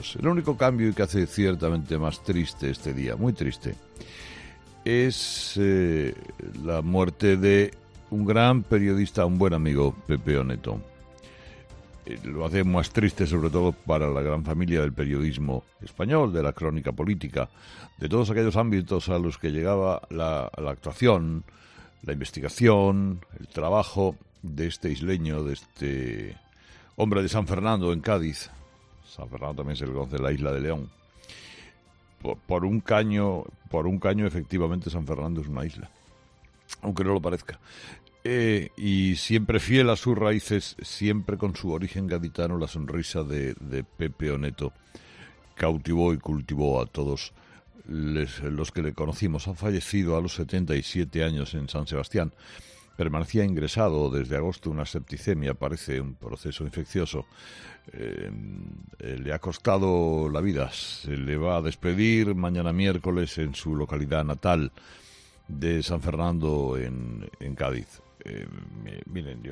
El único cambio que hace ciertamente más triste este día, muy triste, es la muerte de un gran periodista, un buen amigo, Pepe Oneto. Lo hace más triste sobre todo para la gran familia del periodismo español, de la crónica política, de todos aquellos ámbitos a los que llegaba la actuación, la investigación, el trabajo de este isleño, de este hombre de San Fernando en Cádiz. San Fernando también se le conoce la isla de León. Por un caño efectivamente San Fernando es una isla, aunque no lo parezca. Y siempre fiel a sus raíces, siempre con su origen gaditano, la sonrisa de Pepe Oneto cautivó y cultivó a todos los que le conocimos. Ha fallecido a los 77 años en San Sebastián. Permanecía ingresado desde agosto, una septicemia, parece un proceso infeccioso. Le ha costado la vida. Se le va a despedir mañana miércoles en su localidad natal de San Fernando en Cádiz. Miren,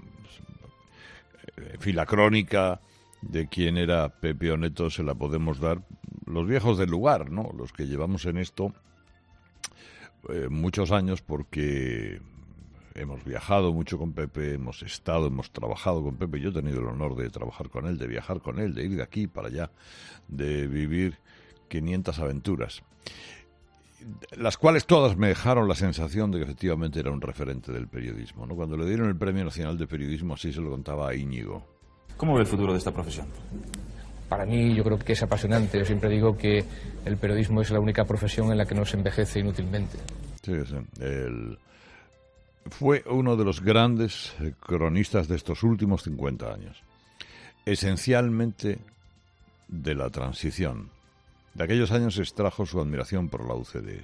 en fin, la crónica de quién era Pepe Oneto se la podemos dar los viejos del lugar, ¿no? Los que llevamos en esto muchos años, porque hemos viajado mucho con Pepe, hemos trabajado con Pepe. Yo he tenido el honor de trabajar con él, de viajar con él, de ir de aquí para allá, de vivir 500 aventuras, las cuales todas me dejaron la sensación de que efectivamente era un referente del periodismo, ¿no? Cuando le dieron el Premio Nacional de Periodismo, así se lo contaba a Íñigo. ¿Cómo ve el futuro de esta profesión? Para mí, yo creo que es apasionante. Yo siempre digo que el periodismo es la única profesión en la que no se envejece inútilmente. Sí. Fue uno de los grandes cronistas de estos últimos 50 años. Esencialmente de la transición. De aquellos años extrajo su admiración por la UCD.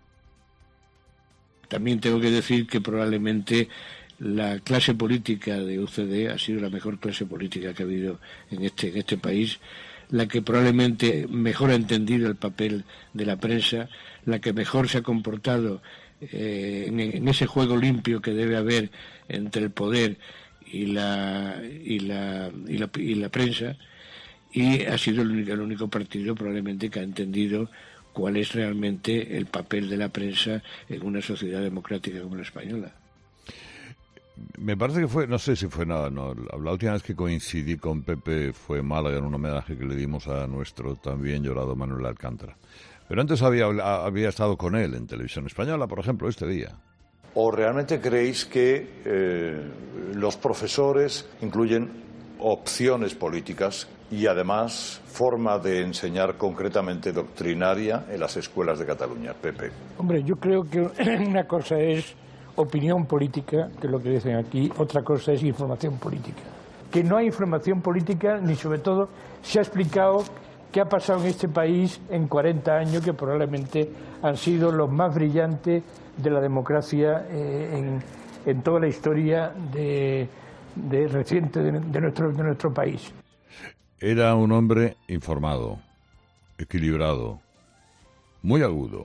También tengo que decir que probablemente la clase política de UCD ha sido la mejor clase política que ha habido en este país, la que probablemente mejor ha entendido el papel de la prensa, la que mejor se ha comportado en ese juego limpio que debe haber entre el poder y la prensa, y ha sido el único partido probablemente que ha entendido cuál es realmente el papel de la prensa en una sociedad democrática como la española. Me parece que fue, no sé si fue nada, no, la última vez que coincidí con Pepe fue en Málaga, en un homenaje que le dimos a nuestro también llorado Manuel Alcántara. Pero antes había estado con él en Televisión Española, por ejemplo, este día. ¿O realmente creéis que los profesores incluyen opciones políticas y además forma de enseñar concretamente doctrinaria en las escuelas de Cataluña? Pepe. Hombre, yo creo que una cosa es opinión política, que es lo que dicen aquí, otra cosa es información política. Que no hay información política, ni sobre todo se ha explicado qué ha pasado en este país en 40 años, que probablemente han sido los más brillantes de la democracia en toda la historia reciente de nuestro país. Era un hombre informado, equilibrado, muy agudo.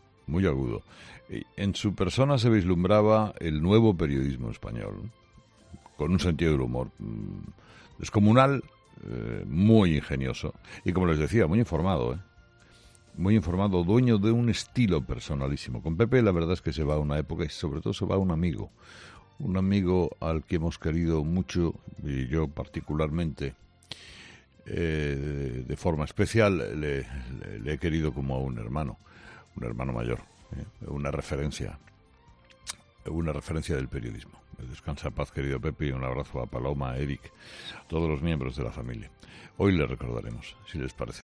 En su persona se vislumbraba el nuevo periodismo español, con un sentido del humor descomunal, muy ingenioso y, como les decía, muy informado, dueño de un estilo personalísimo. Con Pepe la verdad es que se va a una época y sobre todo se va a un amigo al que hemos querido mucho, y yo particularmente de forma especial le he querido como a un hermano mayor, una referencia del periodismo. Descansa en paz, querido Pepe, y un abrazo a Paloma, a Eric, a todos los miembros de la familia. Hoy le recordaremos, si les parece.